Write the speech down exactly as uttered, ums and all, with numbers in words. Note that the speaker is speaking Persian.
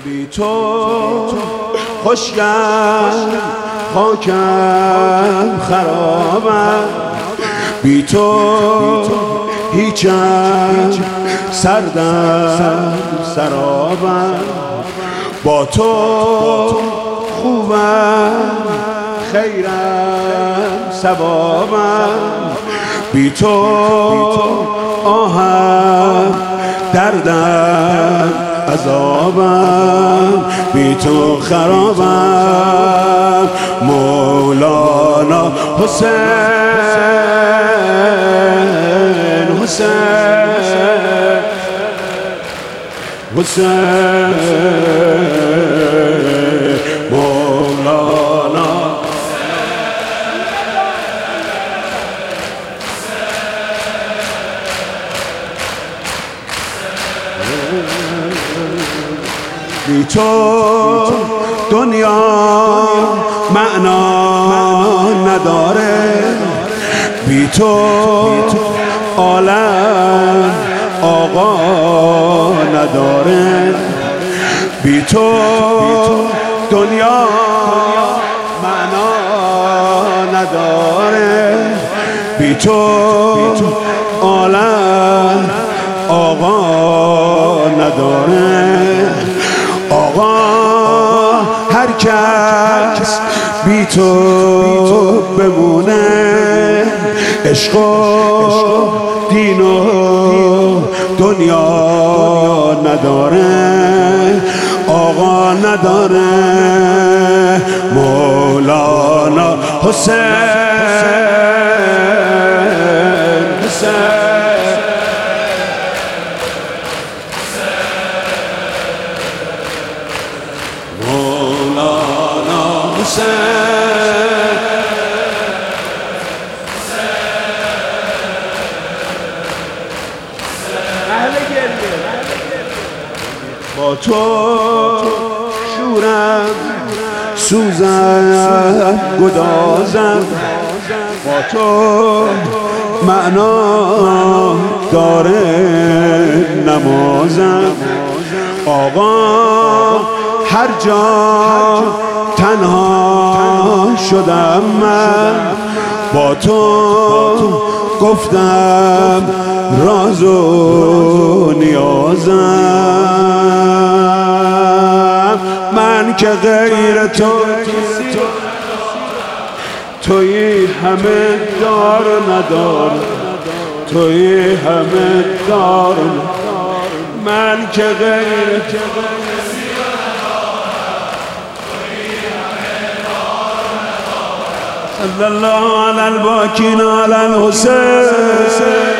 بی تو خوشگل خاکم خرابم، بی تو هیچم سردم سرابم، با تو خوبم خیرم ثوابم، بی تو آهم دردم عذابم، بی تو خرابم. مولانا حسین حسین حسین مولانا بی تو دنیا معنا نداره، بی تو عالم آقا نداره، بی تو دنیا معنا نداره، بی تو عالم آقا نداره. آقا هر کس بی تو بمونه، عشق و دین و دنیا نداره، آقا نداره. مولانا حسین حسین با تو شورم سوزم گدازم، با تو معنا داره نمازم. آقا هر جا تنها شدم من، با تو گفتم راز و نیازم. من که غیر تو توی همه دار ندار، توی همه دار، من که غیر صلی الله علی الباکین علی الحسین.